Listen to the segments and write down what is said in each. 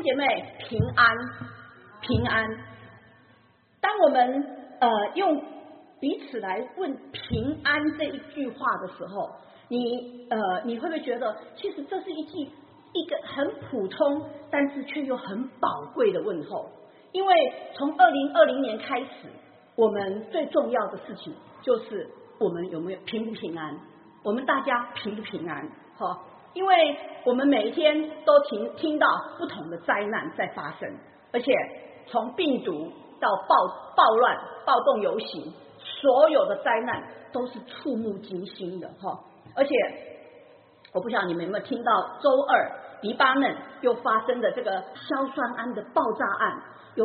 姐妹，平安，平安。当我们用彼此来问平安这一句话的时候，你会不会觉得，其实这是一个很普通，但是却又很宝贵的问候？因为从2020年开始，我们最重要的事情就是我们有没有平不平安，我们大家平不平安？因为我们每一天都听到不同的灾难在发生，而且从病毒到暴乱、暴动游行，所有的灾难都是触目惊心的而且我不晓得你们有没有听到，周二黎巴嫩又发生的这个硝酸铵的爆炸案，有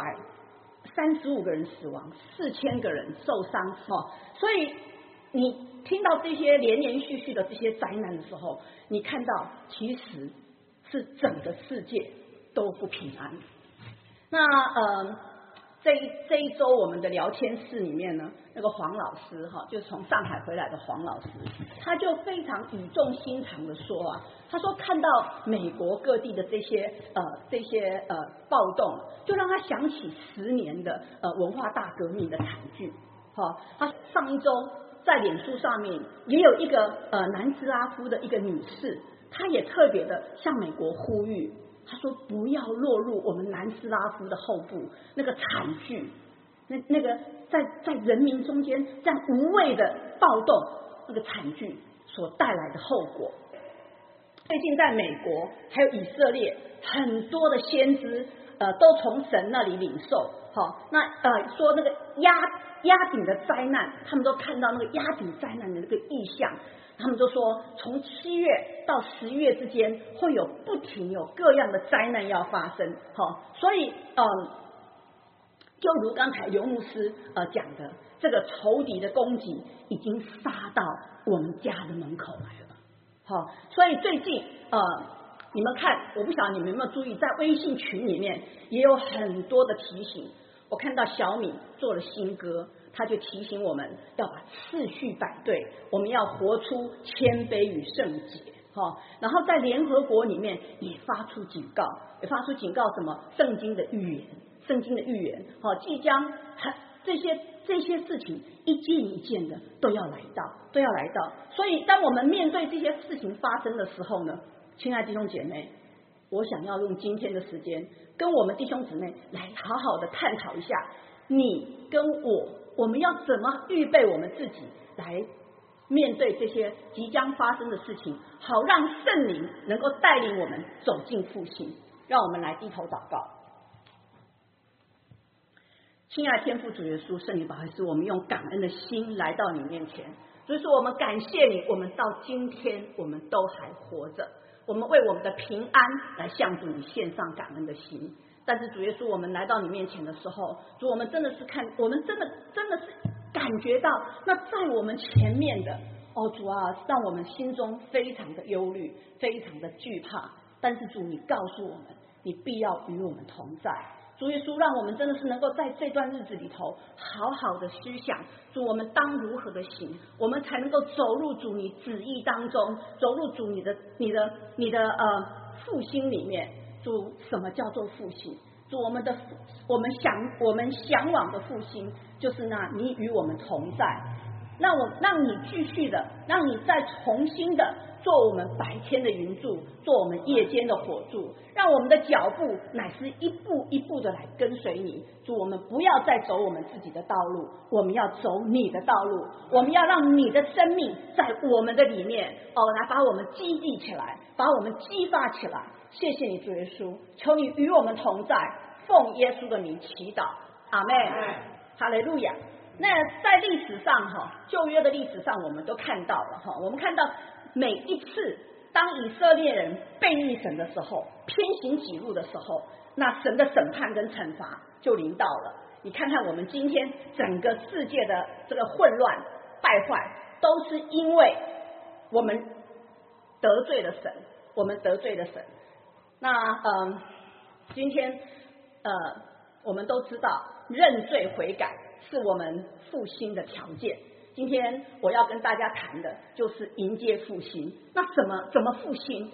135个人死亡，4000个人受伤所以你听到这些连连续续的这些灾难的时候，你看到其实是整个世界都不平安。那这一周我们的聊天室里面呢，那个黄老师就是从上海回来的黄老师，他就非常语重心长的说他说看到美国各地的这些暴动，就让他想起10年的文化大革命的惨剧他上一周在脸书上面也有一个南斯拉夫的一个女士，她也特别的向美国呼吁，她说不要落入我们南斯拉夫的后部那个惨剧，那个在人民中间这样无谓的暴动，那个惨剧所带来的后果。最近在美国还有以色列，很多的先知都从神那里领受那说那个压顶的灾难，他们都看到那个压顶灾难的那个意象，他们就说从7月到11月之间会有不停有各样的灾难要发生所以就如刚才刘牧师讲的，这个仇敌的攻击已经杀到我们家的门口来了所以最近你们看，我不晓得你们有没有注意，在微信群里面也有很多的提醒。我看到小米做了新歌，他就提醒我们要把次序摆对，我们要活出谦卑与圣洁然后在联合国里面也发出警告什么圣经的预言即将这些事情一件一件的都要来到。所以当我们面对这些事情发生的时候呢，亲爱的弟兄姐妹，我想要用今天的时间跟我们弟兄姊妹来好好的探讨一下，你跟我们要怎么预备我们自己来面对这些即将发生的事情，好让圣灵能够带领我们走进复兴。让我们来低头祷告。亲爱的天父主耶稣，圣灵宝贵师，我们用感恩的心来到你面前，所以说我们感谢你，我们到今天我们都还活着，我们为我们的平安来向主你献上感恩的心。但是主耶稣，我们来到你面前的时候，主，我们真的是我们真的是感觉到那在我们前面的主啊，让我们心中非常的忧虑，非常的惧怕。但是主，你告诉我们，你必要与我们同在。主耶稣，让我们真的是能够在这段日子里头好好的思想，主，我们当如何的行，我们才能够走入主你旨意当中，走入主你的复兴里面。主，什么叫做复兴？主，我们向往的复兴，就是那你与我们同在，让你继续的，让你再重新的做我们白天的云柱，做我们夜间的火柱，让我们的脚步乃是一步一步的来跟随你。主，我们不要再走我们自己的道路，我们要走你的道路，我们要让你的生命在我们的里面来把我们激励起来，把我们激发起来。谢谢你主耶稣，求你与我们同在，奉耶稣的名祈祷，阿们。哈利路亚。那在历史上旧约的历史上我们都看到了我们看到每一次当以色列人背逆神的时候，偏行己路的时候，那神的审判跟惩罚就临到了。你看看我们今天整个世界的这个混乱败坏，都是因为我们得罪了神，那今天我们都知道认罪悔改是我们复兴的条件。今天我要跟大家谈的就是迎接复兴。那怎么复兴？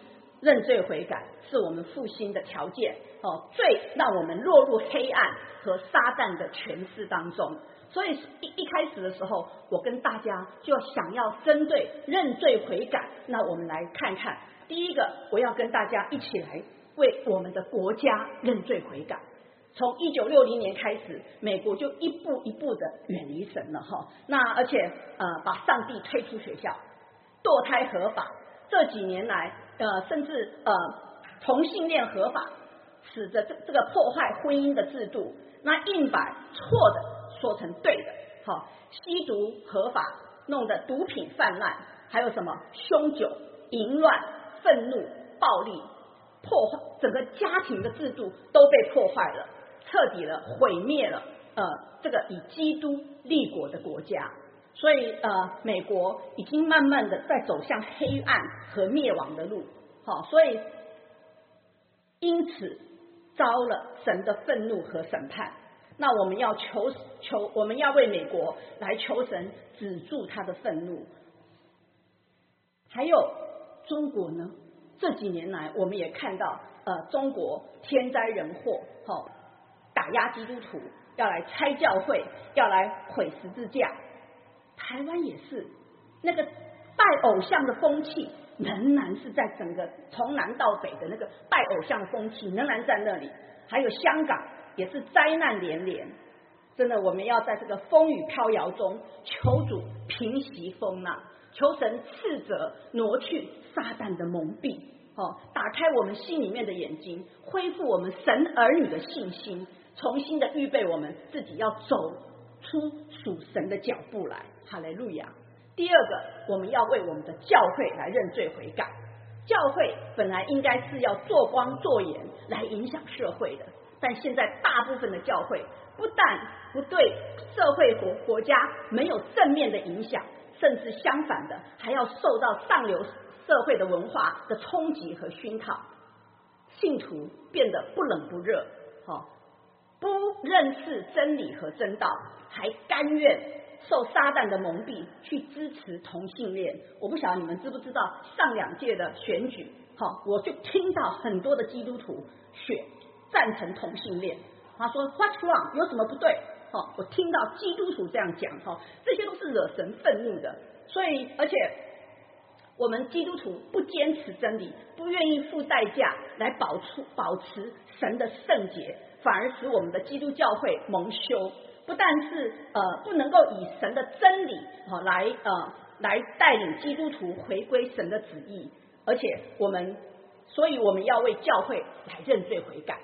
认罪悔改是我们复兴的条件最让我们落入黑暗和撒旦的权势当中。所以一开始的时候，我跟大家就想要针对认罪悔改，那我们来看看。第一个，我要跟大家一起来为我们的国家认罪悔改。从1960年开始，美国就一步一步的远离神了那而且把上帝推出学校，堕胎合法，这几年来甚至同性恋合法，使得这个破坏婚姻的制度，那硬把错的说成对的吸毒合法，弄得毒品泛滥，还有什么凶酒、淫乱、愤怒、暴力，破坏整个家庭的制度都被破坏了，彻底了毁灭了这个以基督立国的国家。所以美国已经慢慢的在走向黑暗和灭亡的路所以因此遭了神的愤怒和审判。那我们要我们要为美国来求神止住他的愤怒。还有中国呢，这几年来我们也看到中国天灾人祸打压基督徒，要来拆教会，要来毁十字架。台湾也是，那个拜偶像的风气仍然是在整个从南到北的那个拜偶像的风气仍然在那里。还有香港也是灾难连连，真的我们要在这个风雨飘摇中求主平息风浪，求神斥责挪去撒旦的蒙蔽打开我们心里面的眼睛，恢复我们神儿女的信心，重新的预备我们自己要走出属神的脚步来。哈利路亚。第二个，我们要为我们的教会来认罪悔改。教会本来应该是要做光做盐来影响社会的，但现在大部分的教会不但不对社会国家没有正面的影响，甚至相反的还要受到上流社会的文化的冲击和熏陶，信徒变得不冷不热不认识真理和真道，还甘愿受撒旦的蒙蔽去支持同性恋。我不晓得你们知不知道，上2届的选举我就听到很多的基督徒赞成同性恋。他说 What's wrong？ 有什么不对我听到基督徒这样讲这些都是惹神愤怒的。所以而且我们基督徒不坚持真理，不愿意付代价来保持神的圣洁，反而使我们的基督教会蒙羞。不但是不能够以神的真理来带领基督徒回归神的旨意，而且所以我们要为教会来认罪悔改，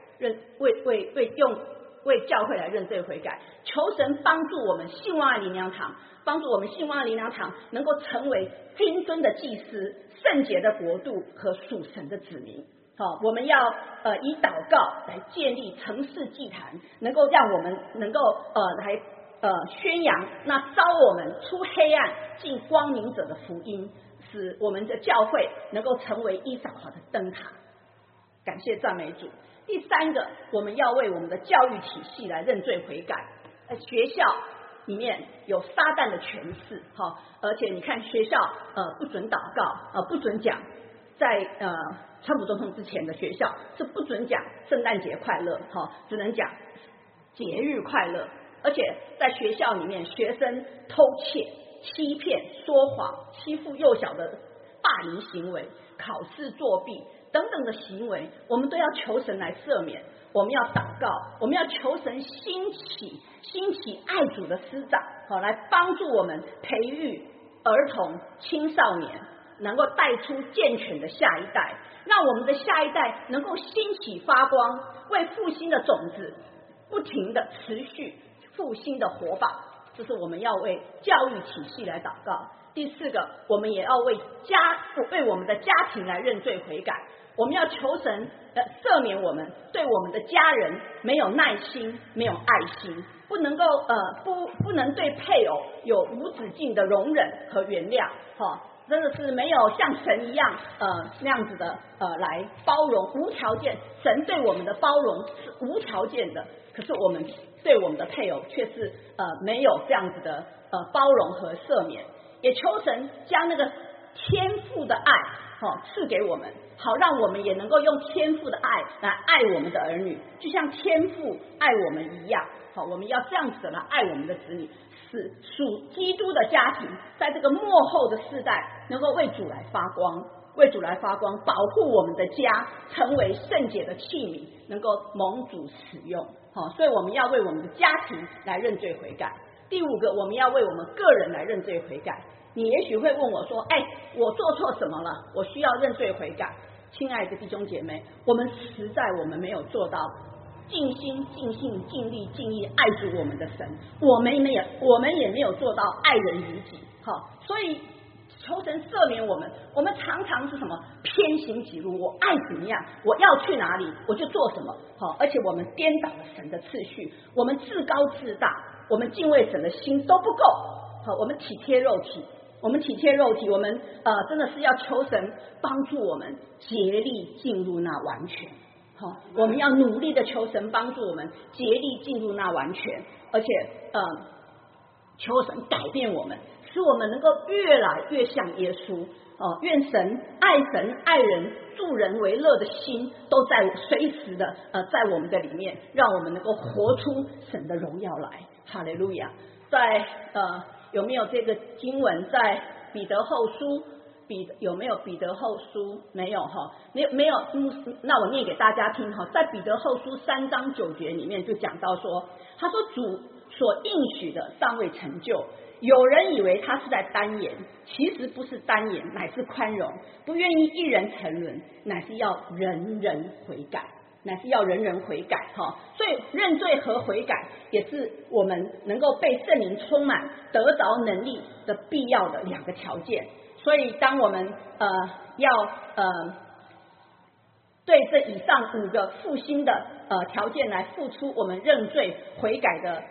为教会来认罪悔改，求神帮助我们信望爱灵粮堂，帮助我们信望爱灵粮堂能够成为君尊的祭司，圣洁的国度和属神的子民。我们要以祷告来建立城市祭坛，能够让我们能够来宣扬那召我们出黑暗进光明者的福音，使我们的教会能够成为伊撒华的灯塔。感谢赞美主。第三个，我们要为我们的教育体系来认罪悔改。学校里面有撒旦的权势而且你看学校不准祷告不准讲，在川普总统之前的学校是不准讲圣诞节快乐只能讲节日快乐。而且在学校里面，学生偷窃、欺骗、说谎、欺负幼小的霸凌行为、考试作弊等等的行为，我们都要求神来赦免。我们要祷告，我们要求神兴起爱主的师长来帮助我们培育儿童青少年，能够带出健全的下一代，让我们的下一代能够兴起发光，为复兴的种子不停的持续复兴的活宝。这是我们要为教育体系来祷告。第四个，我们也要为我们的家庭来认罪悔改。我们要求神赦免我们对我们的家人没有耐心、没有爱心，不能够不能对配偶有无止境的容忍和原谅真的是没有像神一样那样子的来包容，无条件。神对我们的包容是无条件的，可是我们对我们的配偶却是没有这样子的包容和赦免。也求神将那个天父的爱赐给我们，好让我们也能够用天父的爱来爱我们的儿女，就像天父爱我们一样。我们要这样子的来爱我们的子女，使属基督的家庭在这个末后的世代能够为主来发光，为主来发光，保护我们的家成为圣洁的器皿，能够蒙主使用。所以我们要为我们的家庭来认罪悔改。第五个，我们要为我们个人来认罪悔改。你也许会问我说，我做错什么了？我需要认罪悔改。亲爱的弟兄姐妹，我们实在我们没有做到尽心尽性尽力尽意爱主我们的神，我们也没有做到爱人如己。所以求神赦免我们。我们常常是什么？偏行己路，我爱怎么样，我要去哪里我就做什么。而且我们颠倒了神的次序，我们自高自大，我们敬畏神的心都不够。我们体贴肉体，我们真的是要求神帮助我们竭力进入那完全。我们要努力的求神帮助我们竭力进入那完全，而且求神改变我们，使我们能够越来越像耶稣。愿神爱人助人为乐的心都在随时的在我们的里面，让我们能够活出神的荣耀来。哈利路亚。在有没有这个经文在彼得后书？有没有彼得后书？没有没有。那我念给大家听。在彼得后书3章9节里面就讲到说，他说主所应许的尚未成就，有人以为他是在单言，其实不是单言，乃是宽容，不愿意一人沉沦，乃是要人人悔改。所以认罪和悔改也是我们能够被圣灵充满得着能力的必要的2个条件。所以当我们要对这以上5个复兴的条件来付出我们认罪悔改的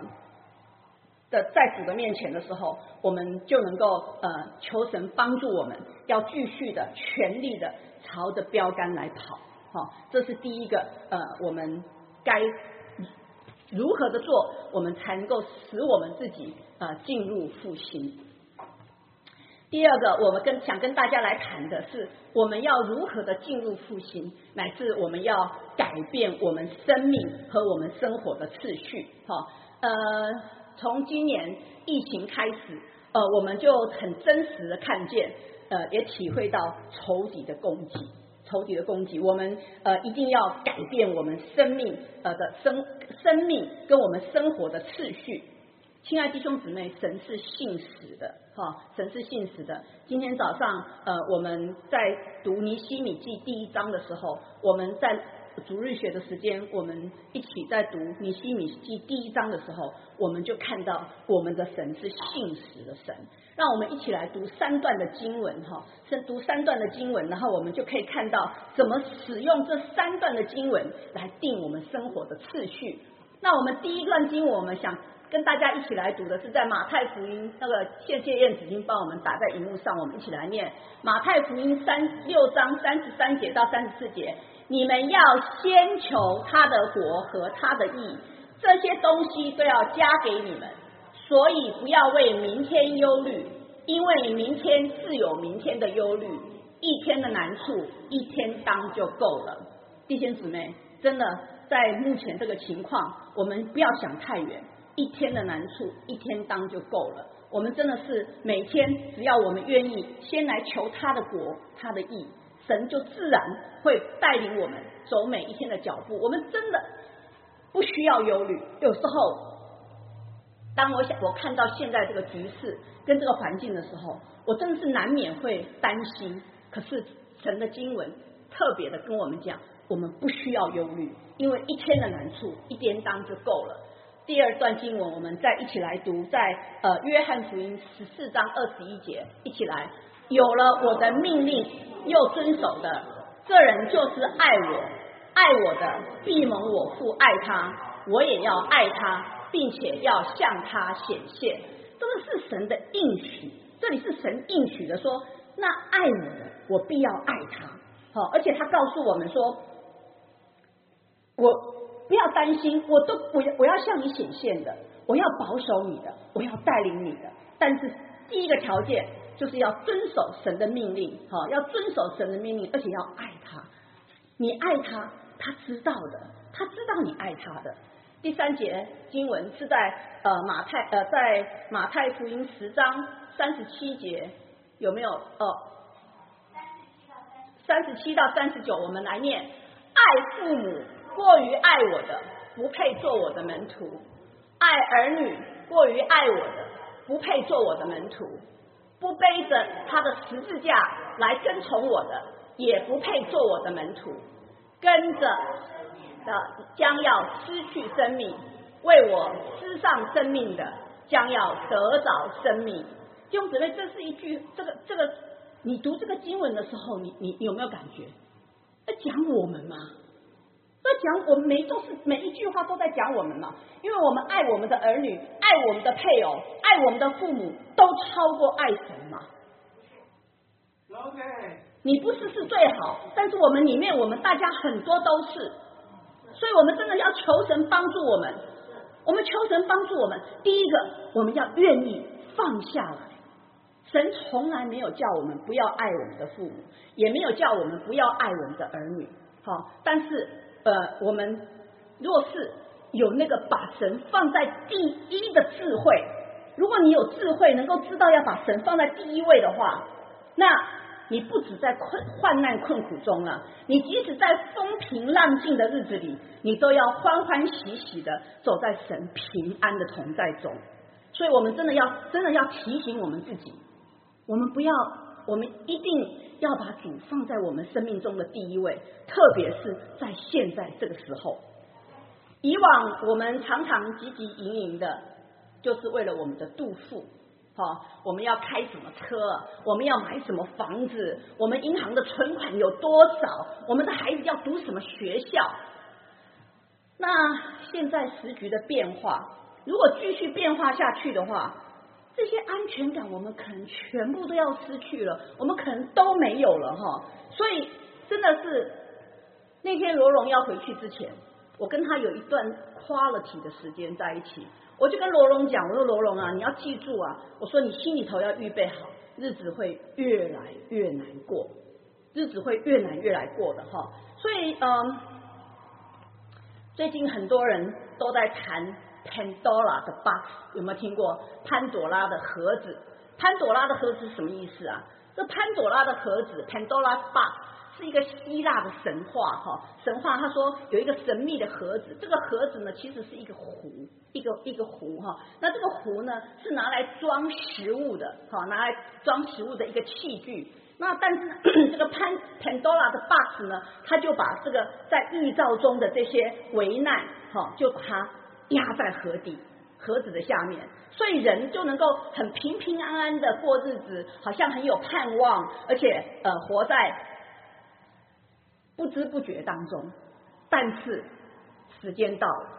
在主的面前的时候，我们就能够求神帮助我们，要继续的全力的朝着标杆来跑。这是第一个我们该如何的做，我们才能够使我们自己进入复兴。第二个，我们想跟大家来谈的是，我们要如何的进入复兴，乃至我们要改变我们生命和我们生活的次序。从今年疫情开始，我们就很真实的看见，也体会到仇敌的攻击。我们一定要改变我们生命生命跟我们生活的次序。亲爱弟兄姊妹，神是信实的，神是信实的。今天早上我们在读尼希米记第1章的时候，我们在主日学的时间，我们一起在读尼希米记第1章的时候，我们就看到我们的神是信实的神。让我们一起来读3段的经文，读3段的经文，然后我们就可以看到怎么使用这3段的经文来定我们生活的次序。那我们第一段经文，我们想跟大家一起来读的是在马太福音，那个谢燕子已经帮我们打在荧幕上，我们一起来念马太福音6章33节到34节。你们要先求他的国和他的义，这些东西都要加给你们。所以不要为明天忧虑，因为明天自有明天的忧虑，一天的难处一天当就够了。弟兄姊妹，真的在目前这个情况，我们不要想太远，一天的难处一天当就够了。我们真的是每天只要我们愿意先来求他的国他的义，神就自然会带领我们走每一天的脚步。我们真的不需要忧虑。有时候当我看到现在这个局势跟这个环境的时候，我真的是难免会担心。可是神的经文特别的跟我们讲，我们不需要忧虑，因为一天的难处一天当就够了。第二段经文我们再一起来读，在约翰福音14章21节，一起来。有了我的命令又遵守的，这人就是爱我，爱我的必蒙我父爱他，我也要爱他，并且要向他显现。这个是神的应许，这里是神应许的说，那爱我的我必要爱他。而且他告诉我们说，我不要担心，我要向你显现的，我要保守你的，我要带领你的。但是第一个条件， 就是要遵守神的命令，要遵守神的命令，而且要爱他。你爱他，他知道的，他知道你爱他的。第3节经文是在马太福音10章37节，有没有？37到39，我们来念：爱父母过于爱我的，不配做我的门徒；爱儿女过于爱我的，不配做我的门徒；不背着他的十字架来跟从我的，也不配做我的门徒。跟着的将要失去生命，为我失上生命的将要得着生命。弟兄姊妹，这是一句这个，你读这个经文的时候，你有没有感觉？在讲我们吗？在讲我们每一句话都在讲我们嘛？因为我们爱我们的儿女，爱我们的配偶，爱我们的父母，都超过爱神嘛。你不是最好，但是我们里面我们大家很多都是，所以我们真的要求神帮助我们。我们求神帮助我们，第一个我们要愿意放下来。神从来没有叫我们不要爱我们的父母，也没有叫我们不要爱我们的儿女。但是我们若是有那个把神放在第一的智慧，如果你有智慧能够知道要把神放在第一位的话，那你不止在患难困苦中啊，你即使在风平浪静的日子里，你都要欢欢喜喜的走在神平安的同在中。所以我们真的要提醒我们自己，我们一定要把主放在我们生命中的第一位，特别是在现在这个时候。以往我们常常汲汲营营的，就是为了我们的肚腹。我们要开什么车，我们要买什么房子，我们银行的存款有多少，我们的孩子要读什么学校。那现在时局的变化，如果继续变化下去的话，这些安全感我们可能全部都要失去了，我们可能都没有了所以真的是那天罗荣要回去之前，我跟他有一段 quality 的时间在一起。我就跟罗荣讲，我说罗荣啊，你要记住啊，我说你心里头要预备好，日子会越来越难过，日子会越来越难过的所以最近很多人都在谈 Pandora 的 box， 有没有听过潘朵拉的盒子？潘朵拉的盒子是什么意思啊？这潘朵拉的盒子 Pandora box 是一个希腊的神话神话他说有一个神秘的盒子，这个盒子呢其实是一个壶，一个壶那这个壶呢是拿来装食物的拿来装食物的一个器具。那但是这个Pandora 的 box 呢，他就把这个在预兆中的这些危难就把它压在盒子的下面，所以人就能够很平平安安的过日子，好像很有盼望，而且活在不知不觉当中。但是时间到了，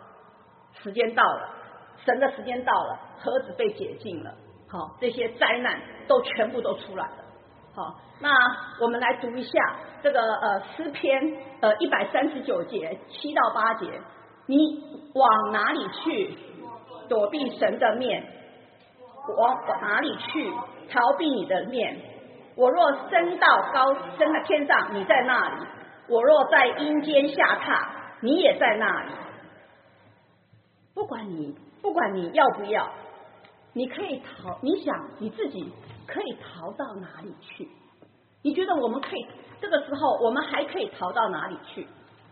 神的时间到了，盒子被解禁了，这些灾难全部都出来了。那我们来读一下这个诗篇139节7到8节，你往哪里去躲避神的面？往哪里去逃避你的面？我若升到天上，你在那里；我若在阴间下榻，你也在那里。不管你要不要，你可以逃，你想你自己可以逃到哪里去？你觉得我们可以这个时候我们还可以逃到哪里去？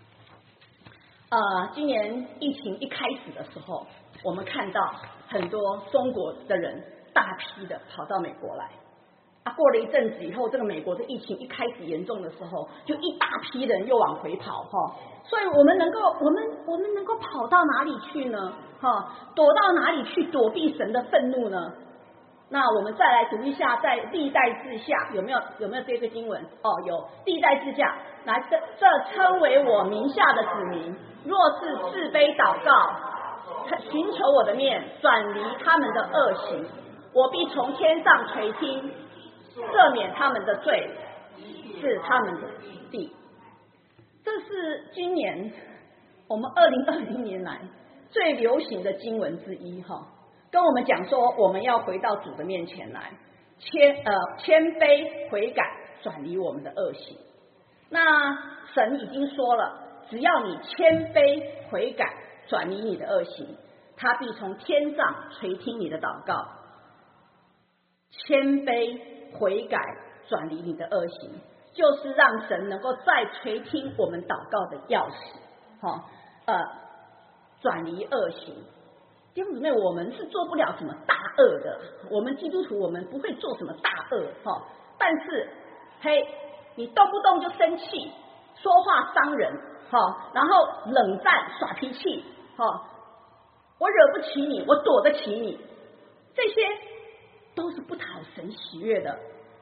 今年疫情一开始的时候，我们看到很多中国的人大批的跑到美国来过了一阵子以后，这个美国的疫情一开始严重的时候，就一大批人又往回跑所以我们能够跑到哪里去呢？躲到哪里去躲避神的愤怒呢？那我们再来读一下，在历代志下有没有这个经文？有历代志下，来这称为我名下的子民，若是自卑祷告，寻求我的面，转离他们的恶行，我必从天上垂听，赦免他们的罪，是他们的地。这是今年我们2020年来最流行的经文之一跟我们讲说我们要回到主的面前来。 谦卑悔改，转离我们的恶行。那神已经说了，只要你谦卑悔改，转离你的恶行，他必从天上垂听你的祷告。谦卑悔改，转离你的恶行，就是让神能够再垂听我们祷告的钥匙。转离恶行。弟兄姊妹，我们是做不了什么大恶的，我们基督徒我们不会做什么大恶，但是你动不动就生气，说话伤人，然后冷战耍脾气，我惹不起你，我躲得起你，这些都是不讨神喜悦的，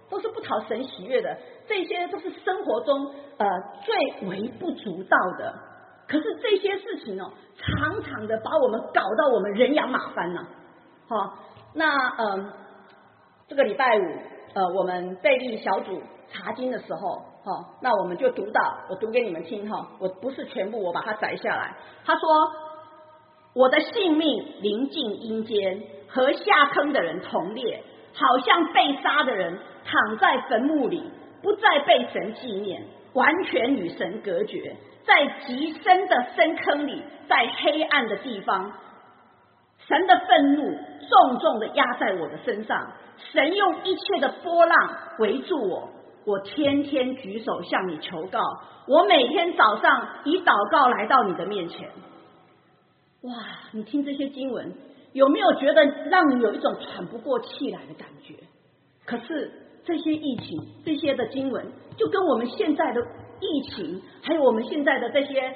这些都是生活中最微不足道的。可是这些事情常常的把我们搞到我们人仰马翻呢。那这个礼拜五我们贝利小组查经的时候，那我们就读到，我读给你们听，我不是全部，我把它摘下来。他说，我的性命临近阴间，和下坑的人同列，好像被杀的人躺在坟墓里，不再被神纪念，完全与神隔绝，在极深的深坑里，在黑暗的地方，神的愤怒重重的压在我的身上，神用一切的波浪围住我，我天天举手向你求告，我每天早上以祷告来到你的面前。哇，你听这些经文，有没有觉得让你有一种喘不过气来的感觉？可是这些疫情，这些的经文，就跟我们现在的疫情，还有我们现在的这些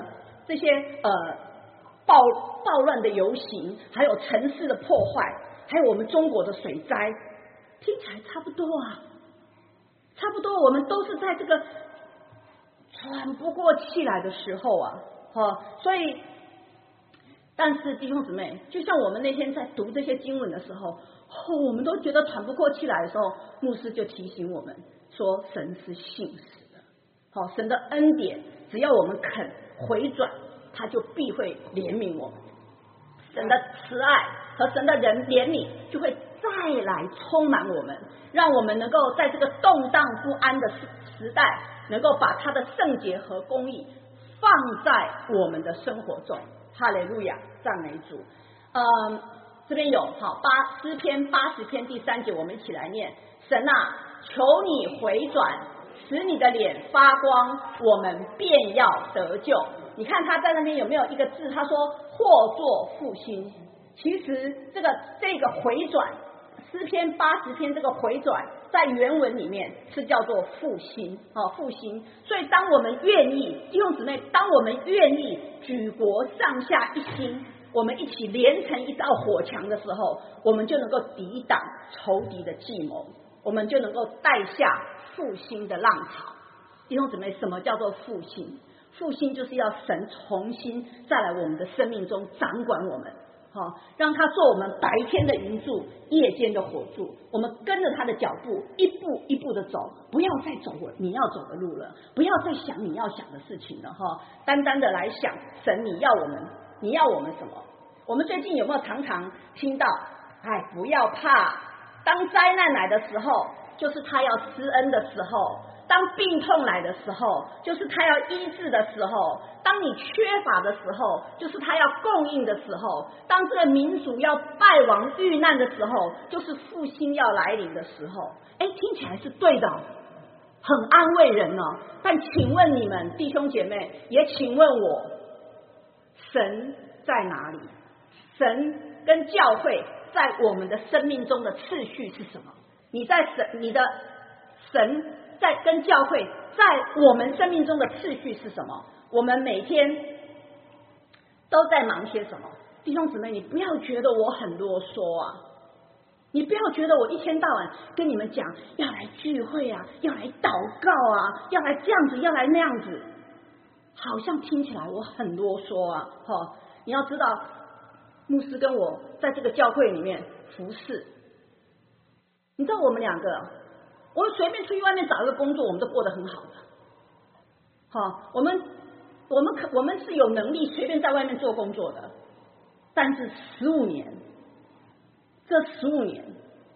暴乱的游行，还有城市的破坏，还有我们中国的水灾，听起来差不多啊，差不多，我们都是在这个喘不过气来的时候啊，所以，但是弟兄姊妹，就像我们那天在读这些经文的时候，我们都觉得喘不过气来的时候，牧师就提醒我们说，神是信实的，神的恩典，只要我们肯回转，他就必会怜悯我们。神的慈爱和神的怜悯就会再来充满我们，让我们能够在这个动荡不安的时代，能够把他的圣洁和公义放在我们的生活中。哈利路亚，赞美主。这边有诗篇80篇第3节，我们一起来念：神啊，求你回转，使你的脸发光，我们便要得救。你看他在那边有没有一个字？他说或作复兴。其实这个回转，诗篇80篇这个回转，在原文里面是叫做复兴，复兴。所以当我们愿意，弟兄姊妹，当我们愿意举国上下一心，我们一起连成一道火墙的时候，我们就能够抵挡仇敌的计谋，我们就能够带下复兴的浪潮。弟兄姊妹，什么叫做复兴？复兴就是要神重新再来我们的生命中掌管我们，让他做我们白天的云柱，夜间的火柱，我们跟着他的脚步，一步一步的走，不要再走你要走的路了，不要再想你要想的事情了，单单的来想神你要我们什么。我们最近有没有常常听到不要怕，当灾难来的时候就是他要施恩的时候，当病痛来的时候就是他要医治的时候，当你缺乏的时候就是他要供应的时候，当这个民族要败亡遇难的时候就是复兴要来临的时候。听起来是对的，很安慰人哦。但请问你们弟兄姐妹，也请问我，神在哪里？神跟教会在我们的生命中的次序是什么？你的神在跟教会在我们生命中的次序是什么？我们每天都在忙些什么？弟兄姊妹，你不要觉得我很啰嗦啊，你不要觉得我一天到晚跟你们讲要来聚会啊，要来祷告啊，要来这样子，要来那样子，好像听起来我很啰嗦啊。你要知道，牧师跟我在这个教会里面服侍，你知道我们两个，我们随便出去外面找一个工作，我们都过得很好的。我们是有能力随便在外面做工作的，但是15年，这15年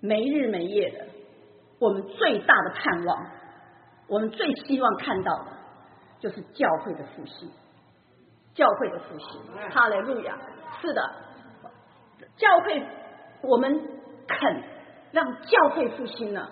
没日没夜的，我们最大的盼望，我们最希望看到的就是教会的复兴。教会的复兴，哈利路亚！是的，教会，我们肯让教会复兴了，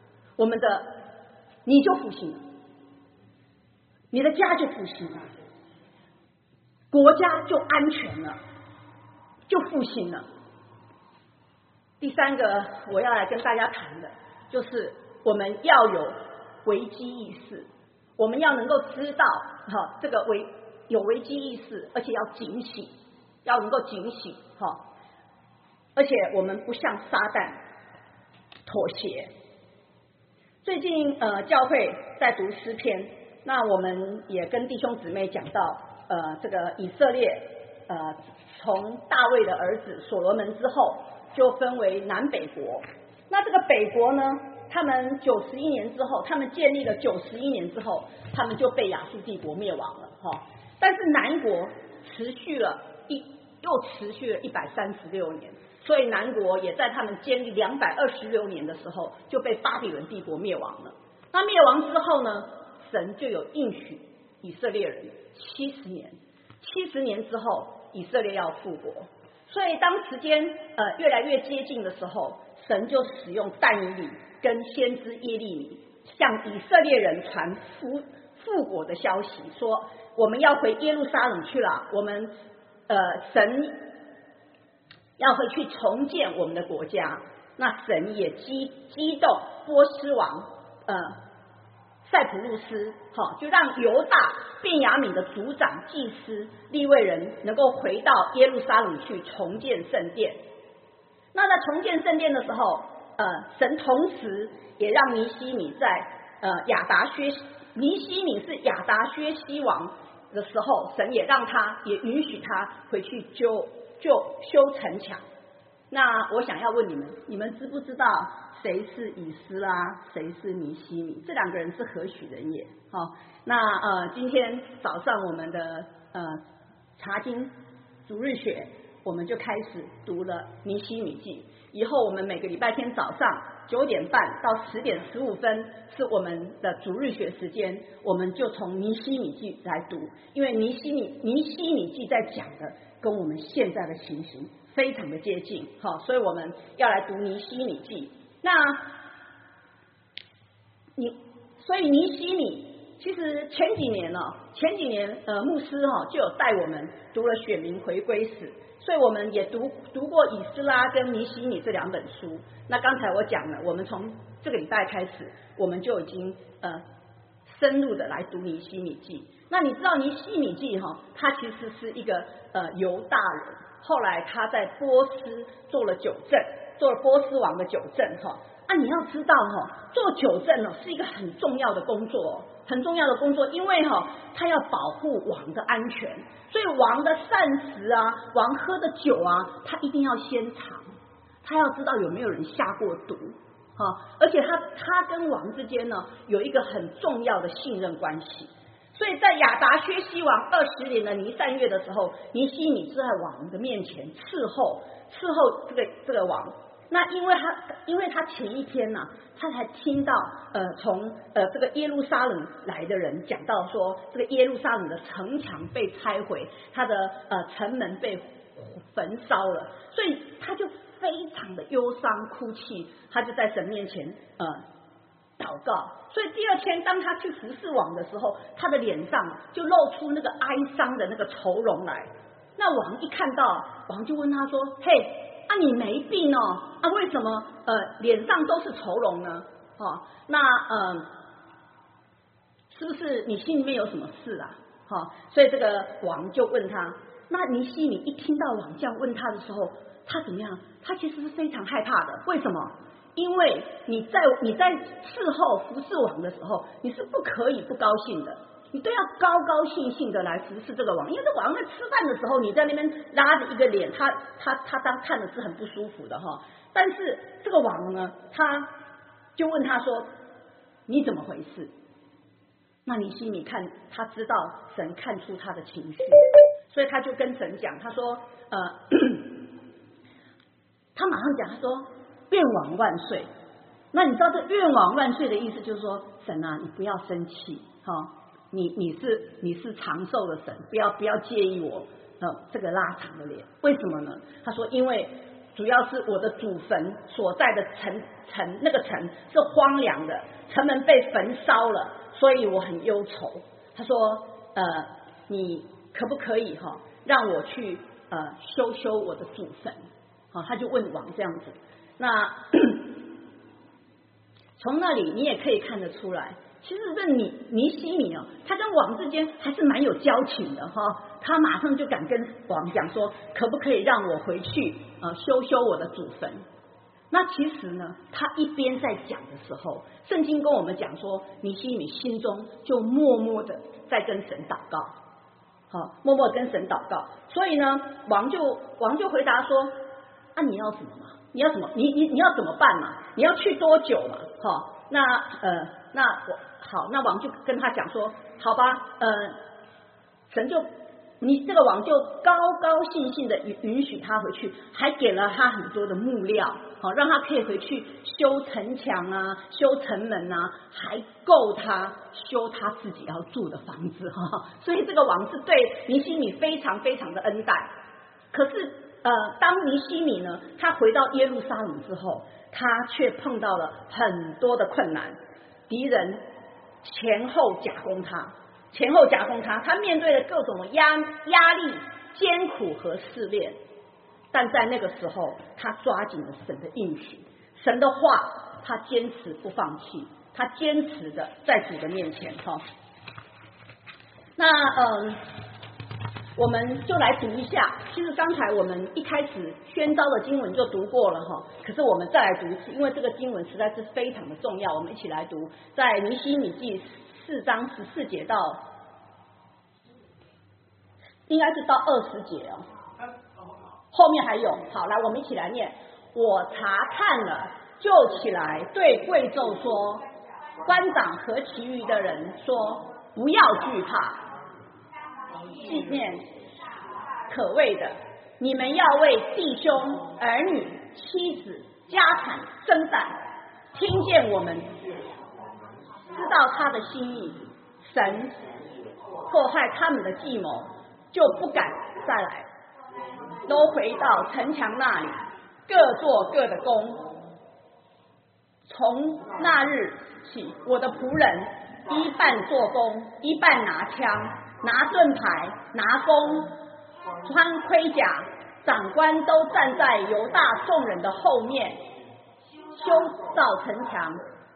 你就复兴了，你的家就复兴了，国家就安全了，就复兴了。第三个我要来跟大家谈的，就是我们要有危机意识，我们要能够知道这个有危机意识，而且要警醒，要能够警醒而且我们不向撒旦妥协。最近教会在读诗篇，那我们也跟弟兄姊妹讲到这个以色列从大卫的儿子所罗门之后，就分为南北国。那这个北国呢，他们91年之后，他们建立了91年之后，他们就被亚述帝国灭亡了但是南国又持续了136年，所以南国也在他们建立226年的时候就被巴比伦帝国灭亡了。那灭亡之后呢，神就有应许以色列人70年之后以色列要复国。所以当时间越来越接近的时候，神就使用但以理跟先知耶利米向以色列人传复国的消息，说我们要回耶路撒冷去了，我们神要回去重建我们的国家。那神也激动波斯王塞浦路斯就让犹大便雅悯的族长祭司利未人能够回到耶路撒冷去重建圣殿。那在重建圣殿的时候神同时也让尼希米在尼希米是亚达薛西王的时候，神也允许他回去修城墙。那我想要问你们知不知道谁是以斯拉，谁是尼希米？这两个人是何许人也？那今天早上我们的查经主日学，我们就开始读了尼希米记。以后我们每个礼拜天早上9点半到10点15分是我们的主日学时间，我们就从尼希米记来读，因为尼希米记在讲的跟我们现在的情形非常的接近，所以我们要来读尼希米记。所以尼希米其实前几年牧师就有带我们读了选民回归史，所以我们也读过以斯拉跟尼希米这2本书。那刚才我讲了，我们从这个礼拜开始，我们就已经深入的来读尼希米记。那你知道尼希米记他其实是一个犹大人，后来他在波斯做了波斯王的纠正你要知道做纠正是一个很重要的工作，因为他要保护王的安全，所以王的膳食王喝的酒他一定要先尝，他要知道有没有人下过毒而且他跟王之间呢有一个很重要的信任关系。所以在亚达薛西王20年的尼散月的时候，尼希米就在王的面前伺候这个王。那因为他前一天他才听到从这个耶路撒冷来的人讲到说，这个耶路撒冷的城墙被拆毁，他的城门被焚烧了，所以他就非常的忧伤哭泣，他就在神面前祷告。所以第二天当他去服侍王的时候，他的脸上就露出那个哀伤的那个愁容来。那王一看到，王就问他说，嘿你没病为什么脸上都是愁容呢？那是不是你心里面有什么事所以这个王就问他。那尼希米一听到王这样问他的时候，他怎么样？他其实是非常害怕的。为什么？因为你在伺候服侍王的时候，你是不可以不高兴的，你都要高高兴兴的来服侍这个王。因为这王在吃饭的时候，你在那边拉着一个脸，他当看的是很不舒服的但是这个王呢，他就问他说，你怎么回事？那尼希米他知道神看出他的情绪，所以他就跟神讲，他说他马上讲，他说愿王万岁。那你知道这愿王万岁的意思就是说，神啊，你不要生气，你是长寿的神，不要介意我这个拉长的脸。为什么呢？他说，因为主要是我的祖坟所在的城那个城是荒凉的，城门被焚烧了，所以我很忧愁。他说你可不可以让我去修我的祖坟？他就问王这样子。那从那里你也可以看得出来，其实这尼希米他跟王之间还是蛮有交情的他马上就敢跟王讲说，可不可以让我回去修我的祖坟？那其实呢，他一边在讲的时候，圣经跟我们讲说，尼希米心中就默默的在跟神祷告，默默跟神祷告。所以呢，王就回答说，你要什么嘛？你要什么？你要怎么办嘛？你要去多久嘛？那王就跟他讲说，好吧，神就你这个王就高高兴兴的允许他回去，还给了他很多的木料，让他可以回去修城墙啊，修城门啊，还够他修他自己要住的房子所以这个王是对尼希米非常非常的恩待。可是当尼希米呢，他回到耶路撒冷之后，他却碰到了很多的困难，敌人前后夹攻他，他面对了各种的压力、艰苦和试炼。但在那个时候，他抓紧了神的应许，神的话，他坚持不放弃，他坚持的在主的面前那我们就来读一下。其实刚才我们一开始宣召的经文就读过了可是我们再来读一次，因为这个经文实在是非常的重要。我们一起来读，在尼希米记4章14节到，应该是到20节后面还有。好，来我们一起来念。我查看了，就起来对贵胄说，官长和其余的人说，不要惧怕，纪念可畏的，你们要为弟兄、儿女、妻子、家产征战。听见我们知道他的心意，神祸害他们的计谋，就不敢再来，都回到城墙那里，各做各的工。从那日起，我的仆人一半做工，一半拿枪、拿盾牌、拿弓，穿盔甲，长官都站在犹大众人的后面，修造城墙，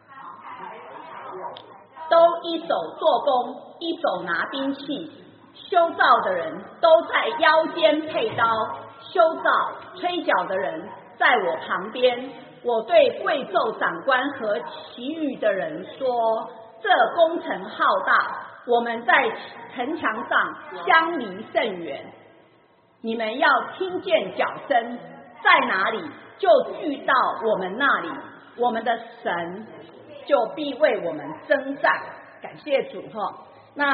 都一手做工，一手拿兵器。修造的人都在腰间佩刀，修造吹角的人在我旁边。我对贵胄长官和其余的人说，这工程浩大，我们在城墙上相离甚远，你们要听见脚声，在哪里就聚到我们那里，我们的神就必为我们征战。感谢主那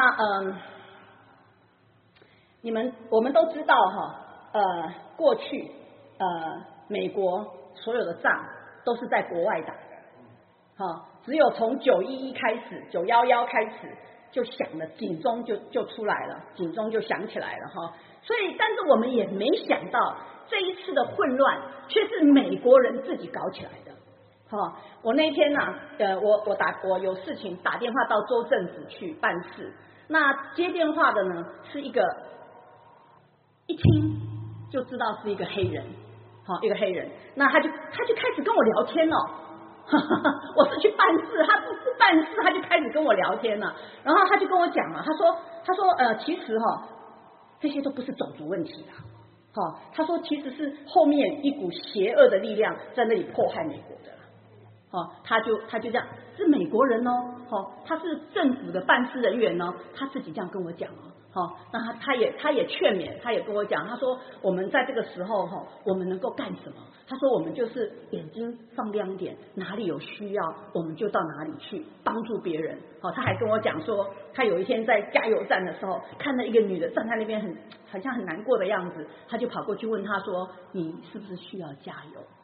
我们都知道过去美国所有的仗都是在国外打的只有从911开始911开始就响了，警钟就出来了，警钟就响起来了所以但是我们也没想到这一次的混乱却是美国人自己搞起来的我那天我有事情打电话到州政府去办事，那接电话的呢是一听就知道是一个黑人一个黑人，那他就开始跟我聊天我是去办事，他不办事，他就开始跟我聊天了。然后他就跟我讲他说其实这些都不是种族问题他说其实是后面一股邪恶的力量在那里迫害美国的他就这样，是美国人他是政府的办事人员他自己这样跟我讲那他也劝勉，他也跟我讲，他说我们在这个时候我们能够干什么？他说我们就是眼睛放亮一点，哪里有需要我们就到哪里去帮助别人他还跟我讲说，他有一天在加油站的时候看到一个女的站在那边好像很难过的样子，他就跑过去问她说，你是不是需要加油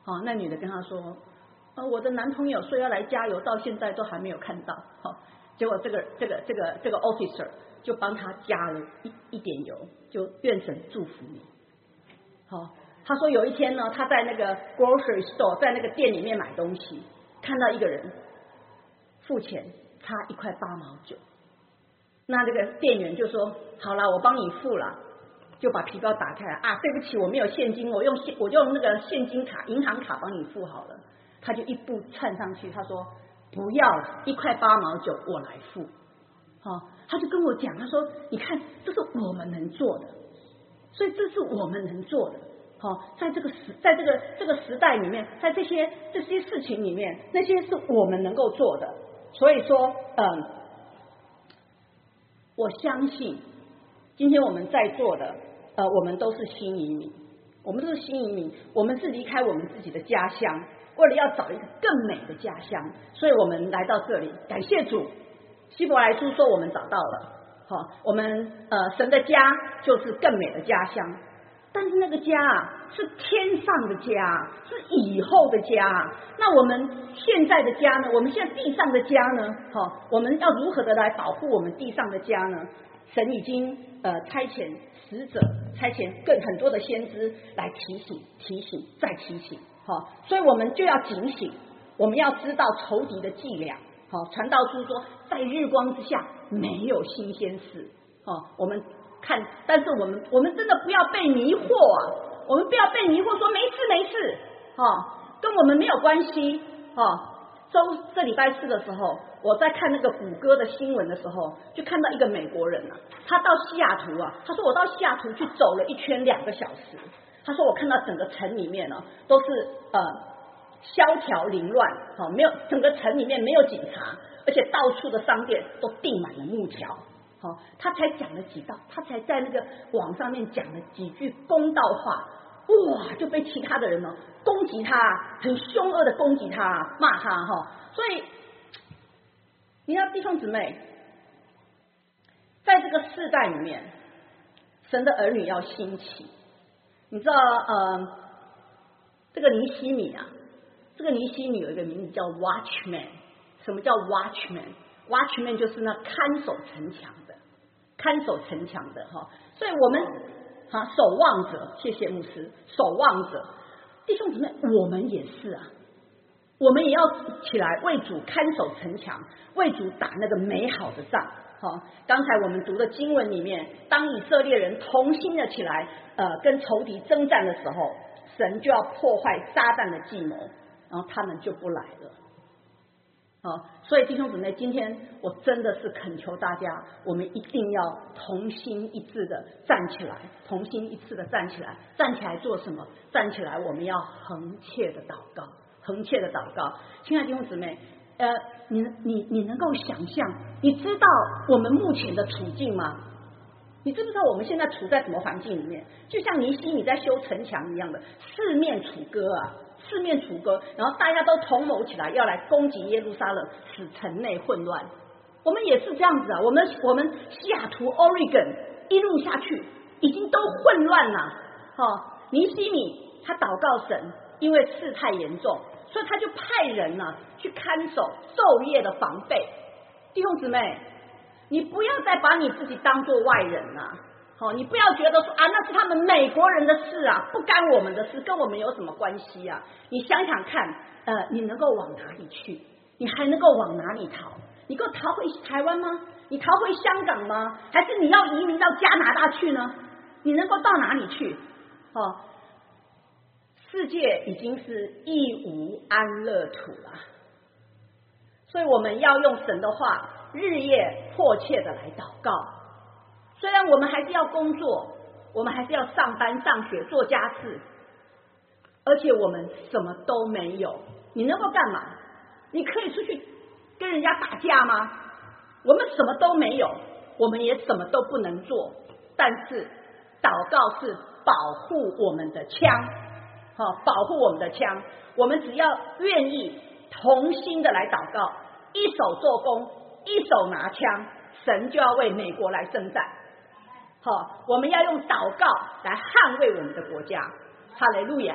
那女的跟他说，我的男朋友说要来加油，到现在都还没有看到。结果这个 officer 就帮他加了一点油，就愿神祝福你。他说有一天呢，他在那个 grocery store， 在那个店里面买东西，看到一个人付钱差1块8毛9，那这个店员就说好啦，我帮你付了，就把皮包打开来对不起，我没有现金，我用那个现金卡银行卡帮你付好了。他就一步窜上去，他说不要了，1块8毛9我来付。他就跟我讲，他说你看这是我们能做的，所以这是我们能做的。在这个时代里面，在这些事情里面，那些是我们能够做的。所以说我相信今天我们在座的我们都是新移民，我们是离开我们自己的家乡，为了要找一个更美的家乡，所以我们来到这里。感谢主，希伯来书说我们找到了，我们神的家就是更美的家乡。但是那个家是天上的家，是以后的家。那我们现在的家呢？我们现在地上的家呢？我们要如何的来保护我们地上的家呢？神已经差遣使者，差遣很多的先知来提醒再提醒。所以我们就要警醒，我们要知道仇敌的伎俩。传道书说，在日光之下没有新鲜事。我们看，但是我们真的不要被迷惑啊！我们不要被迷惑，说没事，跟我们没有关系。这礼拜4的时候，我在看那个谷歌的新闻的时候，就看到一个美国人他到西雅图他说我到西雅图去走了一圈2个小时，他说我看到整个城里面都是萧条凌乱，没有，整个城里面没有警察，而且到处的商店都钉满了木条。他才讲了他才在那个网上面讲了几句公道话，哇，就被其他的人攻击他，很凶恶的攻击他，骂他。所以你要弟兄姊妹，在这个世代里面，神的儿女要兴起。你知道这个尼希米有一个名字叫 Watchman。什么叫 Watchman？Watchman 就是那看守城墙的所以我们守望者，谢谢牧师，守望者，弟兄姊妹，我们也是我们也要起来为主看守城墙，为主打那个美好的仗。刚才我们读的经文里面，当以色列人同心的起来跟仇敌征战的时候，神就要破坏撒旦的计谋，然后他们就不来了。所以弟兄姊妹，今天我真的是恳求大家，我们一定要同心一致的站起来，站起来做什么？站起来，我们要恒切的祷告。亲爱的弟兄姊妹，你能够想象，你知道我们目前的处境吗？你知不知道我们现在处在什么环境里面？就像尼希米在修城墙一样的，四面楚歌，然后大家都同谋起来要来攻击耶路撒冷，使城内混乱。我们也是这样子我们西雅图 Oregon 一路下去已经都混乱了。尼希米他祷告神，因为事态严重，所以他就派人去看守，昼夜的防备。弟兄姊妹，你不要再把你自己当作外人你不要觉得说那是他们美国人的事不干我们的事，跟我们有什么关系你想想看，你能够往哪里去？你还能够往哪里逃？你够逃回台湾吗？你逃回香港吗？还是你要移民到加拿大去呢？你能够到哪里去？世界已经是一无安乐土了，所以我们要用神的话日夜迫切的来祷告。虽然我们还是要工作，我们还是要上班上学做家事，而且我们什么都没有，你能够干嘛？你可以出去跟人家打架吗？我们什么都没有，我们也什么都不能做，但是祷告是保护我们的枪，保护我们的枪。我们只要愿意同心的来祷告，一手做工，一手拿枪，神就要为美国来征战。我们要用祷告来捍卫我们的国家。哈利路亚！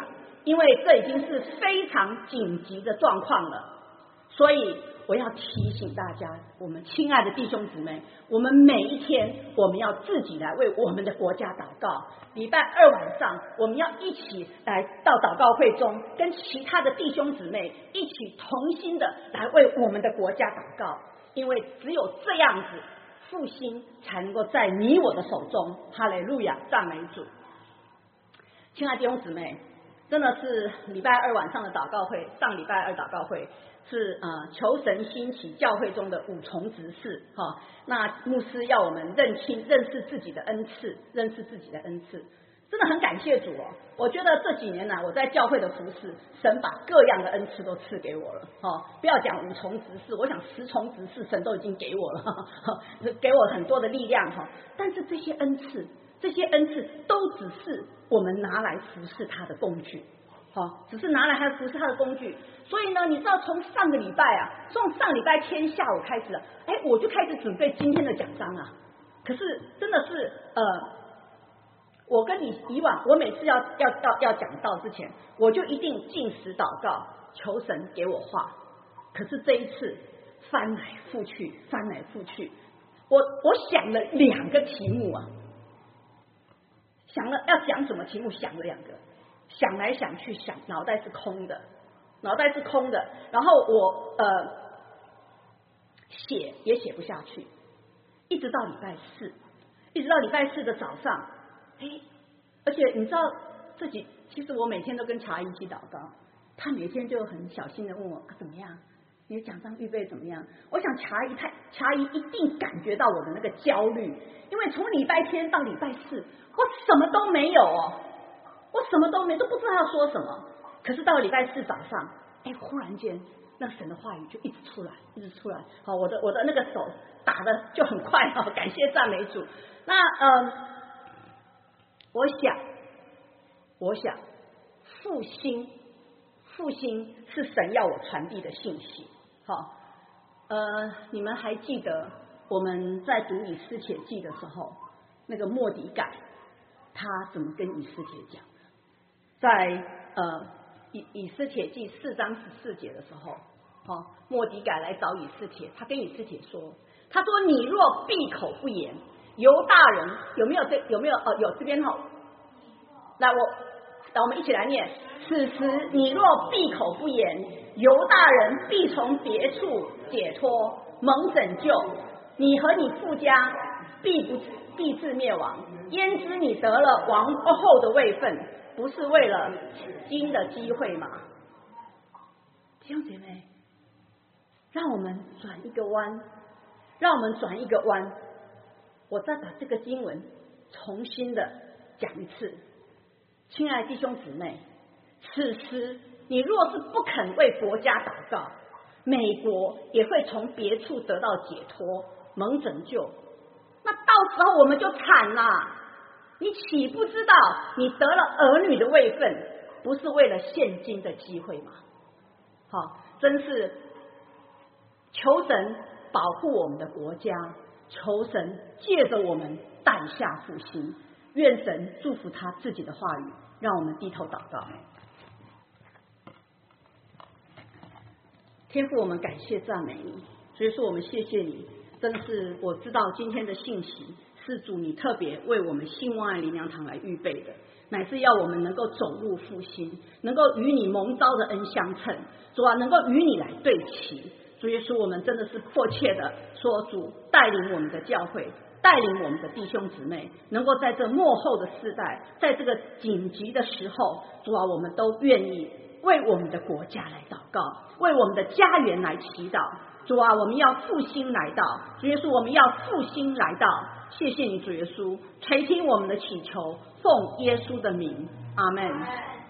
因为这已经是非常紧急的状况了。所以我要提醒大家，我们亲爱的弟兄姊妹，我们每一天我们要自己来为我们的国家祷告。礼拜二晚上我们要一起来到祷告会中，跟其他的弟兄姊妹一起同心的来为我们的国家祷告，因为只有这样子复兴才能够在你我的手中。哈利路亚，赞美主。亲爱的弟兄姊妹，真的是礼拜二晚上的祷告会，上礼拜二祷告会是求神兴起教会中的5重职事哈。那牧师要我们认识自己的恩赐，认识自己的恩赐，真的很感谢主哦。我觉得这几年来我在教会的服事，神把各样的恩赐都赐给我了哈。不要讲5重职事，我想10重职事神都已经给我了，给我很多的力量哈。但是这些恩赐都只是我们拿来服侍他的工具。好，只是拿来服侍他的工具。所以呢，你知道从上个礼拜从上礼拜天下午开始我就开始准备今天的讲章啊。可是真的是我跟你以往，我每次要讲道之前，我就一定禁食祷告，求神给我话。可是这一次翻来覆去，我想了2个题目啊，想了要讲什么题目，想了2个。想来想去，脑袋是空的，然后我写也写不下去，一直到礼拜四的早上，而且你知道其实我每天都跟茶一起祷告，他每天就很小心的问我怎么样，你的讲章预备怎么样？我想茶一一定感觉到我的那个焦虑，因为从礼拜天到礼拜四，我什么都没有我什么都没，都不知道要说什么。可是到了礼拜四早上，忽然间那神的话语就一直出来。好，我的那个手打的就很快感谢赞美主。那我想复兴是神要我传递的信息。好，你们还记得我们在读以斯帖记的时候，那个末底改他怎么跟以斯帖讲？在以斯帖记4章14节的时候，末底改来找以斯帖，他跟以斯帖说，他说你若闭口不言，犹大人有没有有这边来我们一起来念，此时你若闭口不言，犹大人必从别处解脱蒙拯救，你和你父家必至灭亡，焉知你得了王后的位分，不是为了金的机会吗？弟兄姐妹，让我们转一个弯，我再把这个经文重新的讲一次。亲爱的弟兄姊妹，此时你若是不肯为国家祷告，美国也会从别处得到解脱蒙拯救，那到时候我们就惨了。你岂不知道你得了儿女的位分，不是为了现今的机会吗？好，真是求神保护我们的国家，求神借着我们带下复兴，愿神祝福他自己的话语，让我们低头祷告。天父，我们感谢赞美你，所以说我们谢谢你，真是我知道今天的信息是主你特别为我们兴旺爱灵粮堂来预备的，乃是要我们能够走入复兴，能够与你蒙召的恩相称，主啊，能够与你来对齐。主耶稣，我们真的是迫切的说，主带领我们的教会，带领我们的弟兄姊妹，能够在这末后的世代，在这个紧急的时候，主啊，我们都愿意为我们的国家来祷告，为我们的家园来祈祷。主啊，我们要复兴来到，主耶稣，我们要复兴来到。谢谢你，主耶稣，垂听我们的祈求，奉耶稣的名，阿们。